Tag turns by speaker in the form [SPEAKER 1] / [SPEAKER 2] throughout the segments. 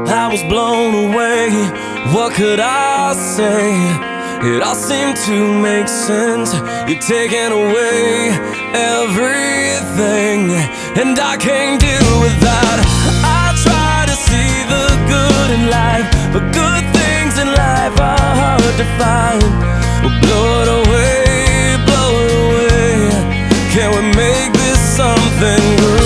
[SPEAKER 1] I was blown away. What could I say? It all seemed to make sense. You're taking away everything, and I can't deal with that. I try to see the good in life, but good things in life are hard to find. Well, blow it away, blow it away. Can we make this something good?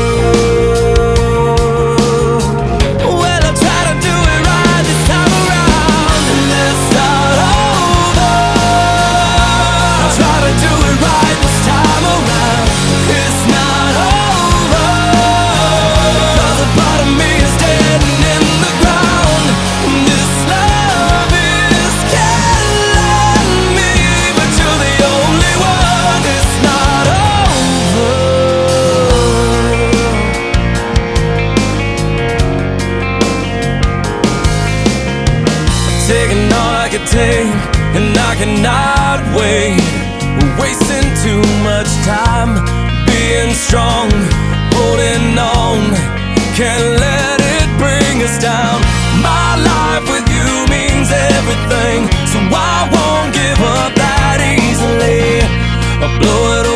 [SPEAKER 1] Taking all I could take, and I cannot wait. We're wasting too much time being strong, holding on. Can't let it bring us down. My life with you means everything, so I won't give up that easily. I'll blow it away.